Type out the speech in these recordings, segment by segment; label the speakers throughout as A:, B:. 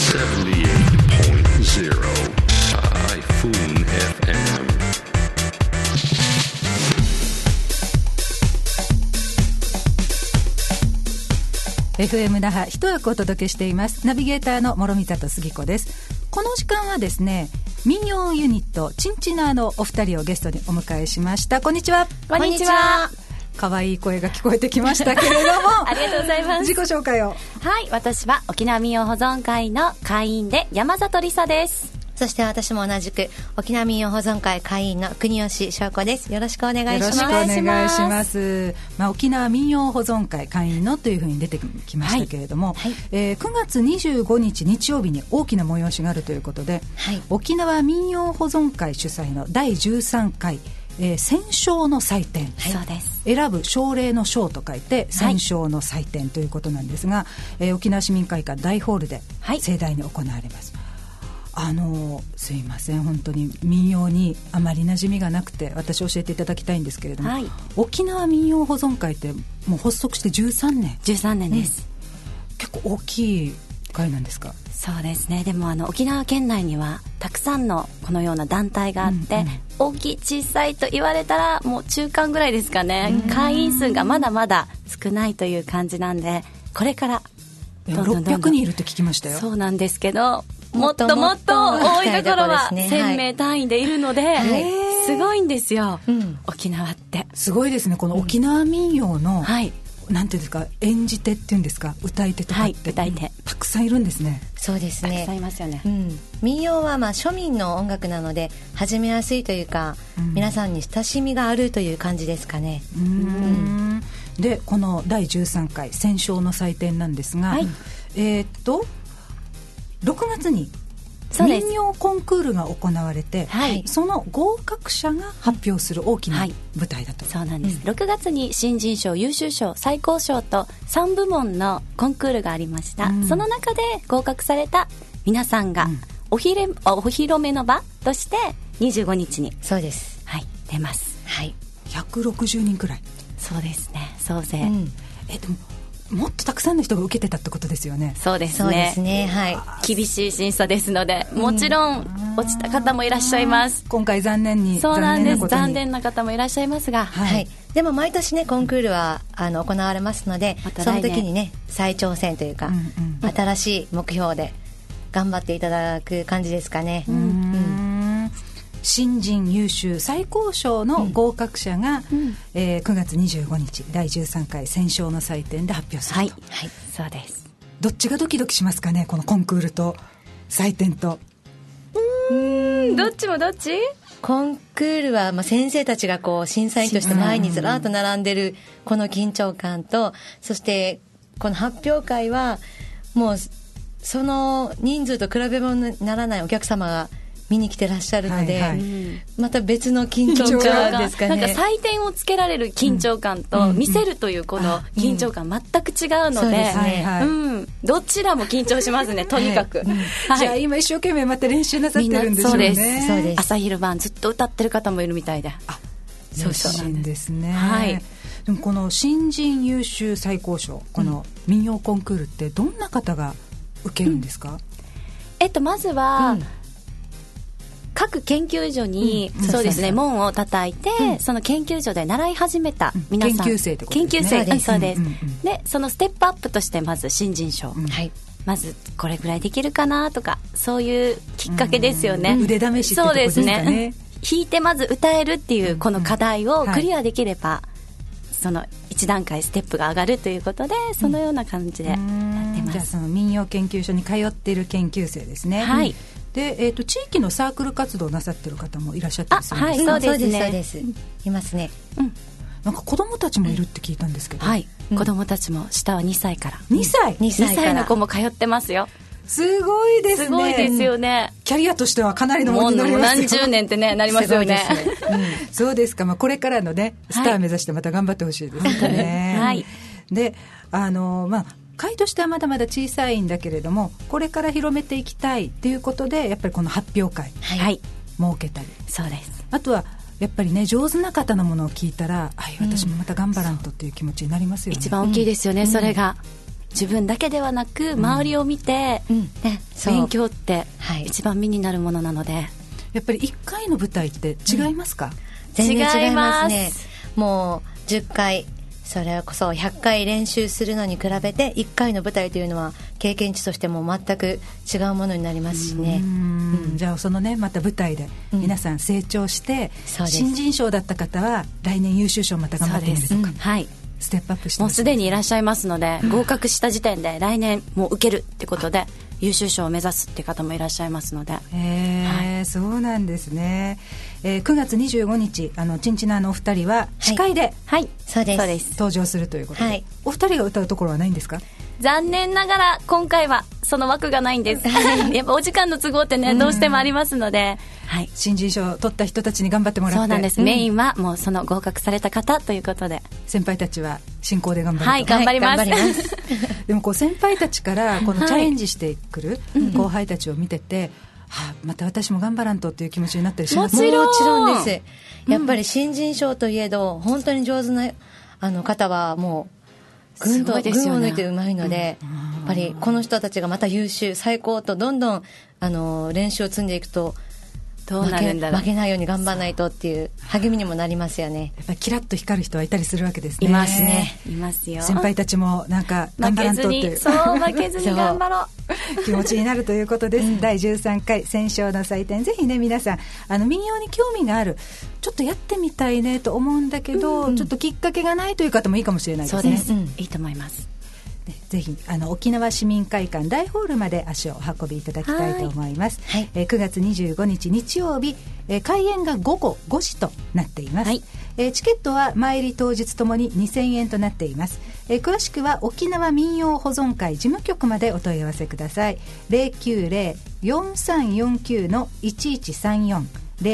A: Typhoon
B: FM 那覇一役お届けしています。ナビゲーターの諸見里杉子です。この時間はですね、民謡ユニットチンチナーのお二人をゲストにお迎えしました。こんにちは。
C: こんにちは。
B: 可愛い声が聞こえてきましたけれども
C: ありがとうございます。
B: 自己紹介を。
C: はい、私は沖縄民謡保存会の会員で山里理沙です。
D: そして私も同じく沖縄民謡保存会会員の国吉翔子です。よろしくお願いします。
B: よろしくお願いします。沖縄民謡保存会会員のというふうに出てきましたけれども、はい9月25日日曜日に大きな催しがあるということで、はい、沖縄民謡保存会主催の第13回選奨の祭典、
C: はい、そうです。選ぶ
B: 奨励の奨と書いて選奨の祭典ということなんですが、沖縄市民会館大ホールで盛大に行われます。すいません、本当に民謡にあまり馴染みがなくて私教えていただきたいんですけれども、はい、沖縄民謡保存会ってもう発足して13年
C: です、
B: 結構大きい会なんですか？
C: そうですね。でも沖縄県内にはたくさんのこのような団体があって、大きい小さいと言われたらもう中間ぐらいですかね。会員数がまだまだ少ないという感じなんで、これからどんどん
B: 600人いるって聞きましたよ。
C: そうなんですけど、もっともっと多いところは1000名単位でいるので、すごいんですよ、沖縄って
B: すごいですね。この沖縄民謡の、なんていうんですか、演じ手っていうんですか、歌い手とかって、
C: 歌い手
B: たくさんいるんですね。
D: そうですね、
C: たくさんいますよね、
D: 民謡は庶民の音楽なので始めやすいというか、皆さんに親しみがあるという感じですかね。
B: でこの第13回選奨の祭典なんですが、6月に民謡コンクールが行われて、その合格者が発表する大きな舞台だと、
C: そうなんです、6月に新人賞、優秀賞、最高賞と3部門のコンクールがありました、その中で合格された皆さんがお披露目の場として25日に
D: そうです、
C: 出ます、
B: 160人くらい。
C: そうですね、総勢、
B: でももっとたくさんの人が受けてたってことですよね。
C: そうですね、厳しい審査ですので、もちろん落ちた方もいらっしゃいます。
B: 今回残念に
C: そうなんです、残念な方もいらっしゃいますが、
D: でも毎年ねコンクールは行われますので、その時にね再挑戦というか、新しい目標で頑張っていただく感じですかね。
B: 新人優秀最高賞の合格者が、9月25日第13回選奨の祭典で発表すると、
C: そうです。
B: どっちがドキドキしますかね、このコンクールと採点と。
C: どっちもどっち？
D: コンクールは、先生たちがこう審査員として前にずらっと並んでるこの緊張感と、そしてこの発表会はもうその人数と比べ物にならないお客様が見に来てらっしゃるので、また別の緊張感ですかね。
C: なんか採点をつけられる緊張感と見せるというこの緊張感全く違うので、どちらも緊張しますね、とにかく。
B: じゃあ今一生懸命また練習なさってるんでしょうね。
C: そうです。朝昼晩ずっと歌ってる方もいるみたいで。
B: そうなんですね。でもこの新人優秀最高賞、この民謡コンクールってどんな方が受けるんですか？
C: まずは、各研究所に、そうですね、門を叩いて、その研究所で習い始めた皆さん、
B: 研究生ってことですね。
C: 研究生、そうです。でそのステップアップとしてまず新人賞、まずこれぐらいできるかなとか、そういうきっかけですよね。
B: 腕試しってことですかね。
C: そうですね。弾いてまず歌えるっていうこの課題をクリアできれば、その1段階ステップが上がるということで、そのような感じでやってます。
B: じゃあその民謡研究所に通っている研究生ですね。で地域のサークル活動なさってる方もいらっしゃったりするんですか？
D: そうです、いますね。
B: なんか子供たちもいるって聞いたんですけど、
C: 子供たちも下は2歳から
B: 2歳
C: の子も通ってますよ。
B: すごいですね。
C: すごいですよね。
B: キャリアとしてはかなりのものになりますよ。
C: もう何十年ってね、なりますよね。
B: そうですか。これからのねスター目指してまた頑張ってほしいですね。で会としてはまだまだ小さいんだけれども、これから広めていきたいということで、やっぱりこの発表会設けたり、
C: そうです。
B: あとはやっぱりね、上手な方のものを聞いたら、私もまた頑張らんとっていう気持ちになりますよね。
C: 一番大きいですよね、それが。 自分だけではなく周りを見て、ね、勉強って一番身になるものなので、
B: やっぱり1回の舞台って違いますか？
D: 全然違いますね。もう10回それこそ100回練習するのに比べて1回の舞台というのは経験値としても全く違うものになりますしね。
B: じゃあそのねまた舞台で皆さん成長して、新人賞だった方は来年優秀賞また頑張ってみるとか、
C: はい、
B: ステップアップして、
C: もうすでにいらっしゃいますので、合格した時点で来年もう受けるってことで優秀賞を目指すって方もいらっしゃいますので、
B: そうなんですね。9月25日チンチナのお二人は司会で、
D: そうです
B: 登場するということで、お二人が歌うところはないんですか？
C: 残念ながら今回はその枠がないんですやっぱお時間の都合ってね、どうしてもありますので、
B: 新人賞を取った人たちに頑張ってもらって、
C: そうなんです、メインはもうその合格された方ということで、
B: 先輩たちは進行で頑張ると、
C: 頑張ります、
B: でもこう先輩たちからこのチャレンジしてくる後輩たちを見てて、また私も頑張らんとっていう気持ちになったりします？
D: もちろんです。やっぱり新人賞といえど本当に上手な方はもう群を抜いてうまいので、やっぱりこの人たちがまた優秀最高とどんどん練習を積んでいくと、
C: どうなるんだろう、
D: 負けないように頑張らないとっていう励みにもなりますよね。
B: やっぱりキラッと光る人はいたりするわけですね。
C: いますね、いますよ。
B: 先輩たちもなんか頑張らんとっていう
C: 負けずに頑張ろ
B: う気持ちになるということです、第13回選奨の祭典、ぜひね皆さん民謡に興味がある、ちょっとやってみたいねと思うんだけど、ちょっときっかけがないという方もいいかもしれないですね。
C: そうです、いいと思います。
B: ぜひ沖縄市民会館大ホールまで足をお運びいただきたいと思います、9月25日日曜日、開演が午後5時となっています、チケットは前入り当日ともに2000円となっています、詳しくは沖縄民謡保存会事務局までお問い合わせください。 090-4349-1134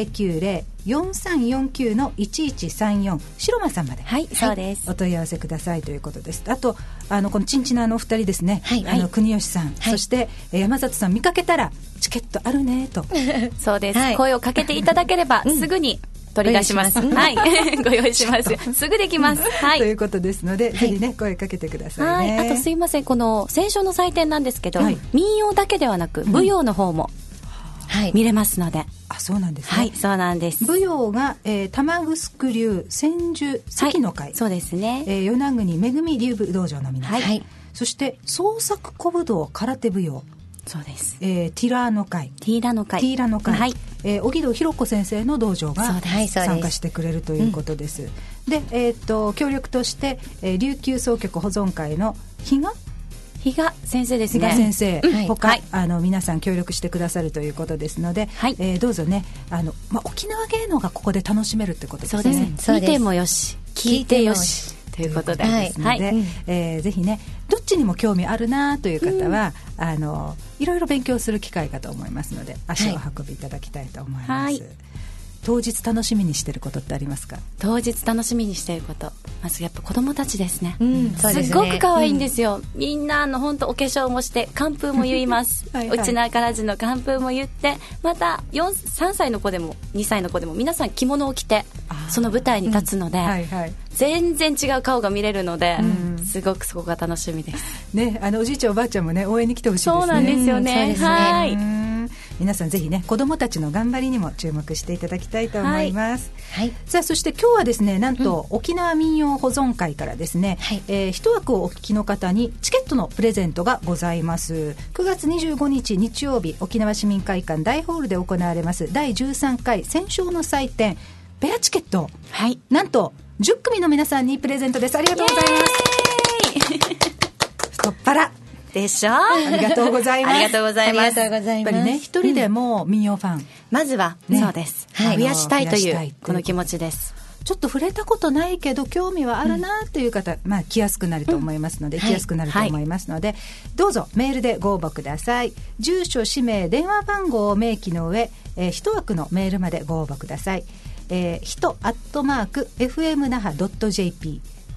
B: 090-4349-1134 白間さんまで、
C: そうです、
B: お問い合わせくださいということです。あとこのチンチナのお二人ですね、国吉さん、そして山里さん見かけたらチケットあるねと
C: そうです、声をかけていただければすぐに取り出します、ご用意しますすぐできます、
B: ということですので、ぜひね声かけてくださいね。
C: あとすいません、この選奨の祭典なんですけど、民謡だけではなく舞踊の方も見れますので、
B: そうなんですね。
C: そうなんです。
B: 舞踊が、玉城流千住関の会、
C: そうですね、
B: 与那国めぐみ流舞道場の皆さん、そして創作小武道空手舞踊、
C: そうです、
B: ティラの会、
C: 荻
B: 戸博子先生の道場が参加してくれるということです。で、協力として、琉球総局保存会の比嘉先生ですね、比嘉先生、他、皆さん協力してくださるということですので、どうぞね沖縄芸能がここで楽しめるってことですね。
C: そうです、見てもよし聞いてよしということで、
B: ですので、ぜひねどっちにも興味あるなという方は、いろいろ勉強する機会かと思いますので足を運びいただきたいと思います、当日楽しみにしてることってありますか？
C: 当日楽しみにしてること、まずやっぱ子供たちですね、すごく可愛いんですよ、みんな本当お化粧もして寒風も言いますうちなからずの寒風も言って、また3歳の子でも2歳の子でも皆さん着物を着てその舞台に立つので、全然違う顔が見れるので、すごくそこが楽しみです
B: ね。おじいちゃんおばあちゃんもね応援に来てほしいですね。
C: そうなんですよね、
B: 皆さんぜひね子どもたちの頑張りにも注目していただきたいと思います、さあそして今日はですねなんと、沖縄民謡保存会からですね、一枠をお聞きの方にチケットのプレゼントがございます。9月25日日曜日沖縄市民会館大ホールで行われます第13回選奨の祭典ペアチケット、なんと10組の皆さんにプレゼントです。ありがとうございます太っ腹
C: でしょ
B: ありがとうございます。
C: ありがとうございます。
B: やっぱりね一人でも民謡ファン、
C: まずは、そうです、増やしたいというこの気持ちです。
B: ちょっと触れたことないけど興味はあるなという方、来やすくなると思いますので、どうぞメールでご応募ください。住所氏名電話番号を明記の上、一枠のメールまでご応募ください。hito@fmnaha.jp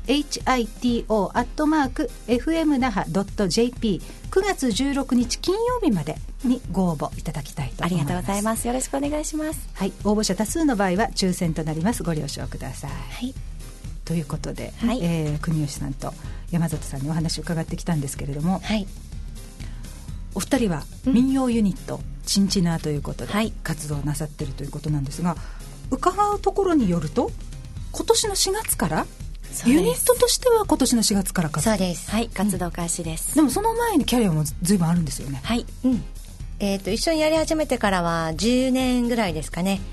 B: hito@fmnaha.jp 9月16日金曜日までにご応募いただきたいと思います。
C: ありがとうございます。よろしくお願いします。
B: 応募者多数の場合は抽選となります。ご了承ください。 ということで、国吉さんと山里さんにお話を伺ってきたんですけれども、お二人は民謡ユニット、チンチナーということで活動なさっているということなんですが、伺うところによると今年の4月からユニットとしては今年の4月から活動。
D: そうです、
C: 活動開始です。
B: でもその前にキャリアも随分あるんですよね。
D: 一緒にやり始めてからは10年ぐらいですかね。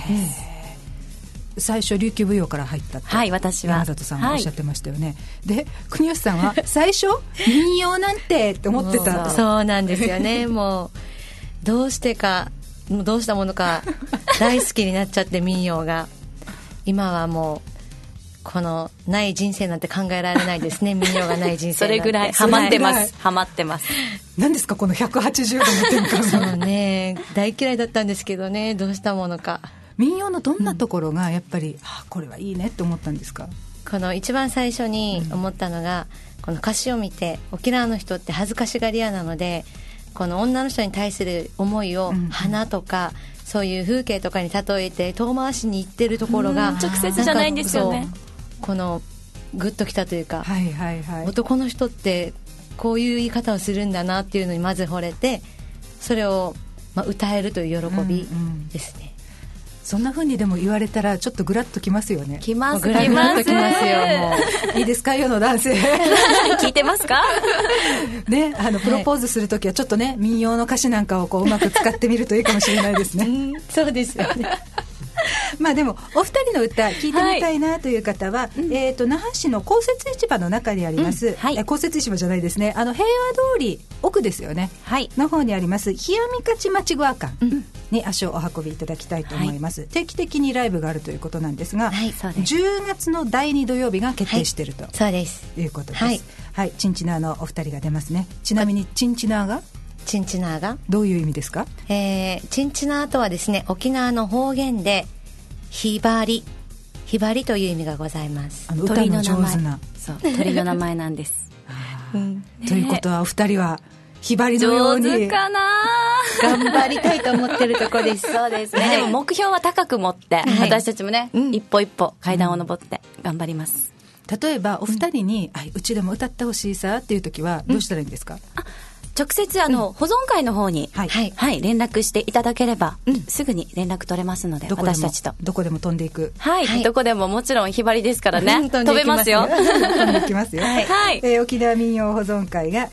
B: 最初琉球舞踊から入ったって、
C: 私は
B: 山里さんがおっしゃってましたよね。で国吉さんは最初民謡なんてって思ってた。
D: そうなんですよね。もうどうしたものか大好きになっちゃって民謡が今はもうこのない人生なんて考えられないですね。民謡がない人生なんて
C: それぐらいハマってますハマってます。
B: 何ですかこの180度の転換。
D: そうね、大嫌いだったんですけどね、どうしたものか。
B: 民謡のどんなところがやっぱり、これはいいねって思ったんですか？
D: この一番最初に思ったのが、この歌詞を見て、沖縄の人って恥ずかしがり屋なので、この女の人に対する思いを花とか、そういう風景とかに例えて遠回しに言ってるところが、
C: 直接じゃないんですよね。
D: このグッときたというか、男の人ってこういう言い方をするんだなっていうのにまず惚れて、それを歌えるという喜びですね。
B: そんな風にでも言われたらちょっとグラッときますよね。
C: きます
D: グラッときますよ。も
B: ういいですか世の男性
C: 聞いてますか
B: ね、プロポーズするときはちょっとね、民謡の歌詞なんかをうまく使ってみるといいかもしれないですね。
D: そうですよね。
B: でもお二人の歌聞いてみたいなという方は、那覇市の公設市場の中にあります、公設市場じゃないですね、平和通り奥ですよね、の方にあります冷やみかち町具館に足をお運びいただきたいと思います。定期的にライブがあるということなんですが、10月の第2土曜日が決定していると、
D: そうです
B: いうことです。チンチナーのお二人が出ますね。ちなみにチンチナーがどういう意味ですか？
D: チンチナーとはですね、沖縄の方言でひばりという意味がございます。
B: 歌の上手な
C: 鳥の名前なんです
B: ということはお二人はひばりのように
C: 上手かな
D: 頑張りたいと思ってるとこです。
C: そうですね、でも目標は高く持って、私たちもね、一歩一歩階段を上って頑張ります。
B: 例えばお二人に、うちでも歌ってほしいさっていう時はどうしたらいいんですか？
C: 直接保存会の方に、連絡していただければ、すぐに連絡取れますので、私たちと
B: どこでも飛んでいく、
C: どこでももちろんひばりですからね、飛べますよ。
B: 飛んでいきますよ。沖縄民謡保存会が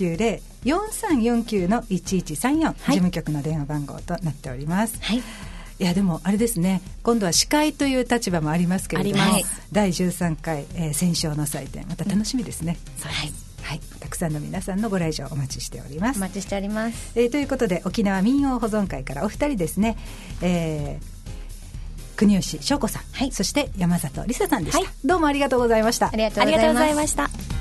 B: 090-4349-1134 事務局の電話番号となっております。いやでもあれですね、今度は司会という立場もありますけれども、第13回、戦勝の祭典、また楽しみですね。たくさんの皆さんのご来場お待ちしております。
D: お待ちしております。
B: ということで沖縄民謡保存会からお二人ですね、国吉翔子さん、そして山里理沙さんでした。どうもありがとうございました。
D: ありがとうございました。